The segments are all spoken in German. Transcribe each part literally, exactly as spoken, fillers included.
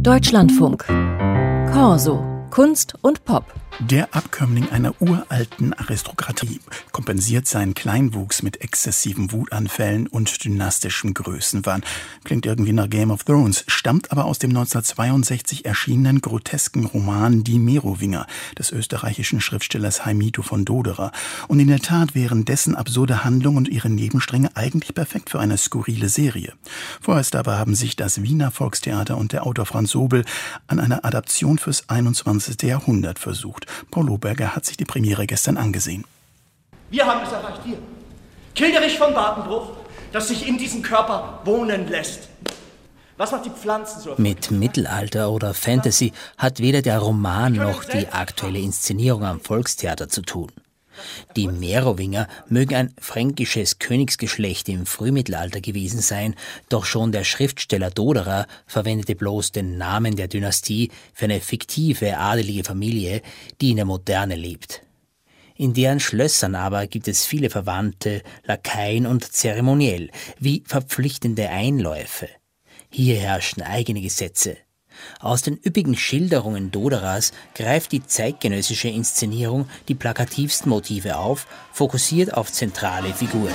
Deutschlandfunk. Corso. Kunst und Pop. Der Abkömmling einer uralten Aristokratie kompensiert seinen Kleinwuchs mit exzessiven Wutanfällen und dynastischem Größenwahn. Klingt irgendwie nach Game of Thrones, stammt aber aus dem neunzehnhundertzweiundsechzig erschienenen grotesken Roman Die Merowinger des österreichischen Schriftstellers Heimito von Doderer. Und in der Tat wären dessen absurde Handlung und ihre Nebenstränge eigentlich perfekt für eine skurrile Serie. Vorerst aber haben sich das Wiener Volkstheater und der Autor Franz Sobel an einer Adaption fürs einundzwanzigste Jahrhundert versucht. Paul Lohberger hat sich die Premiere gestern angesehen. Wir haben es erreicht, hier. Kilderich von Bartenbruch, das sich in diesem Körper wohnen lässt. Was macht die Pflanzen so? Mit Mittelalter oder Fantasy hat weder der Roman noch die aktuelle Inszenierung am Volkstheater zu tun. Die Merowinger mögen ein fränkisches Königsgeschlecht im Frühmittelalter gewesen sein, doch schon der Schriftsteller Doderer verwendete bloß den Namen der Dynastie für eine fiktive adelige Familie, die in der Moderne lebt. In deren Schlössern aber gibt es viele Verwandte, Lakaien und zeremoniell, wie verpflichtende Einläufe. Hier herrschen eigene Gesetze. Aus den üppigen Schilderungen Doderers greift die zeitgenössische Inszenierung die plakativsten Motive auf, fokussiert auf zentrale Figuren.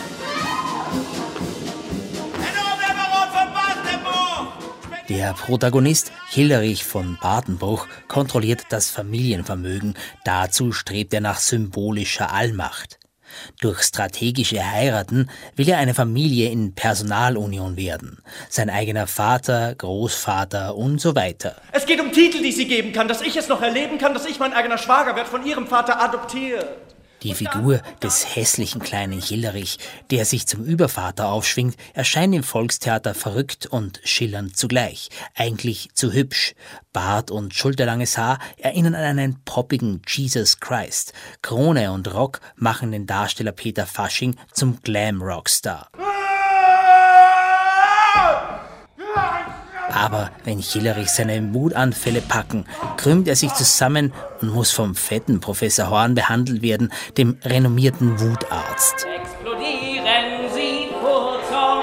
Der Protagonist, Hilderich von Bartenbruch, kontrolliert das Familienvermögen. Dazu strebt er nach symbolischer Allmacht. Durch strategische Heiraten will er eine Familie in Personalunion werden. Sein eigener Vater, Großvater und so weiter. Es geht um Titel, die sie geben kann, dass ich es noch erleben kann, dass ich mein eigener Schwager werde, von ihrem Vater adoptiert. Die Figur des hässlichen kleinen Hilderich, der sich zum Übervater aufschwingt, erscheint im Volkstheater verrückt und schillernd zugleich. Eigentlich zu hübsch. Bart und schulterlanges Haar erinnern an einen poppigen Jesus Christ. Krone und Rock machen den Darsteller Peter Fasching zum Glam-Rockstar. Aber wenn Hilderich seine Wutanfälle packen, krümmt er sich zusammen und muss vom fetten Professor Horn behandelt werden, dem renommierten Wutarzt. Explodieren Sie, Kurzum,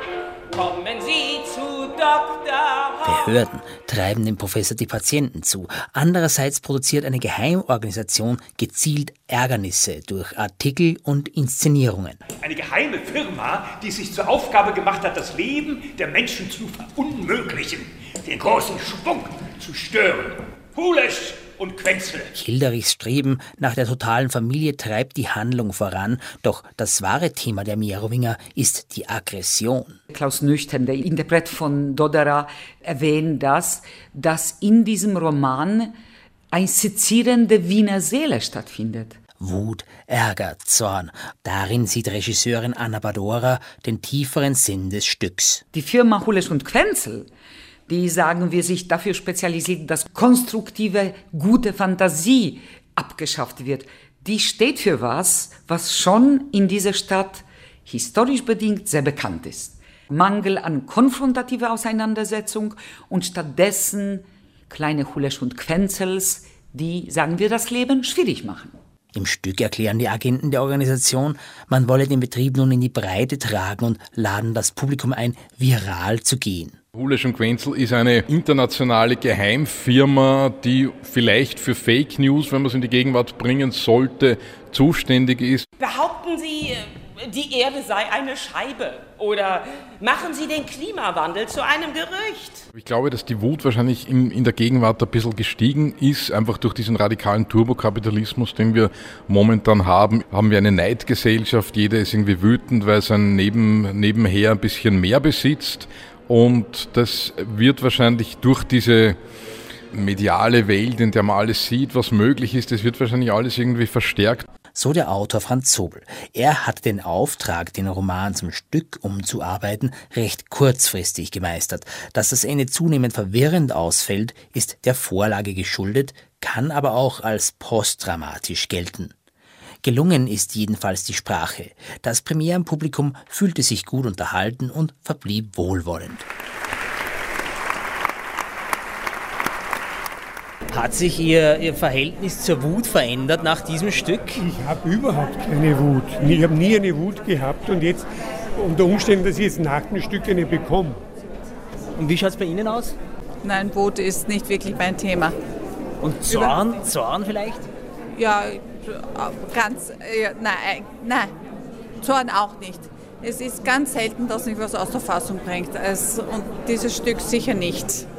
kommen Sie zu Doktor Horn. Behörden treiben dem Professor die Patienten zu. Andererseits produziert eine Geheimorganisation gezielt Ärgernisse durch Artikel und Inszenierungen. Eine geheime Firma, die sich zur Aufgabe gemacht hat, das Leben der Menschen zu verunmöglichen, den großen Schwung zu stören. Hulesch und Quenzel. Hilderichs Streben nach der totalen Familie treibt die Handlung voran, doch das wahre Thema der Merowinger ist die Aggression. Klaus Nüchtern, der Interpret von Doderer, erwähnt das, dass in diesem Roman eine sezierende Wiener Seele stattfindet. Wut, Ärger, Zorn. Darin sieht Regisseurin Anna Badora den tieferen Sinn des Stücks. Die Firma Hulesch und Quenzel, die, sagen wir, sich dafür spezialisiert, dass konstruktive, gute Fantasie abgeschafft wird, die steht für was, was schon in dieser Stadt historisch bedingt sehr bekannt ist. Mangel an konfrontativer Auseinandersetzung und stattdessen kleine Hulesch und Quenzels, die, sagen wir, das Leben schwierig machen. Im Stück erklären die Agenten der Organisation, man wolle den Betrieb nun in die Breite tragen und laden das Publikum ein, viral zu gehen. Hulesch und Quenzel ist eine internationale Geheimfirma, die vielleicht für Fake News, wenn man es in die Gegenwart bringen sollte, zuständig ist. Behaupten Sie, die Erde sei eine Scheibe oder machen Sie den Klimawandel zu einem Gerücht? Ich glaube, dass die Wut wahrscheinlich in, in der Gegenwart ein bisschen gestiegen ist, einfach durch diesen radikalen Turbokapitalismus, den wir momentan haben. Haben wir eine Neidgesellschaft, jeder ist irgendwie wütend, weil sein Neben, Nebenher ein bisschen mehr besitzt. Und das wird wahrscheinlich durch diese mediale Welt, in der man alles sieht, was möglich ist, das wird wahrscheinlich alles irgendwie verstärkt. So der Autor Franz Sobel. Er hat den Auftrag, den Roman zum Stück umzuarbeiten, recht kurzfristig gemeistert. Dass das Ende zunehmend verwirrend ausfällt, ist der Vorlage geschuldet, kann aber auch als postdramatisch gelten. Gelungen ist jedenfalls die Sprache. Das Premierenpublikum fühlte sich gut unterhalten und verblieb wohlwollend. Hat sich Ihr, Ihr Verhältnis zur Wut verändert nach diesem Stück? Ich habe überhaupt keine Wut. Ich habe nie eine Wut gehabt und jetzt unter Umständen, dass ich jetzt nach dem Stück eine bekomme. Und wie schaut es bei Ihnen aus? Nein, Wut ist nicht wirklich mein Thema. Und Zorn? Zorn vielleicht? Ja, ganz, ja, nein, nein, Zorn auch nicht. Es ist ganz selten, dass mich was aus der Fassung bringt. Es, und dieses Stück sicher nicht.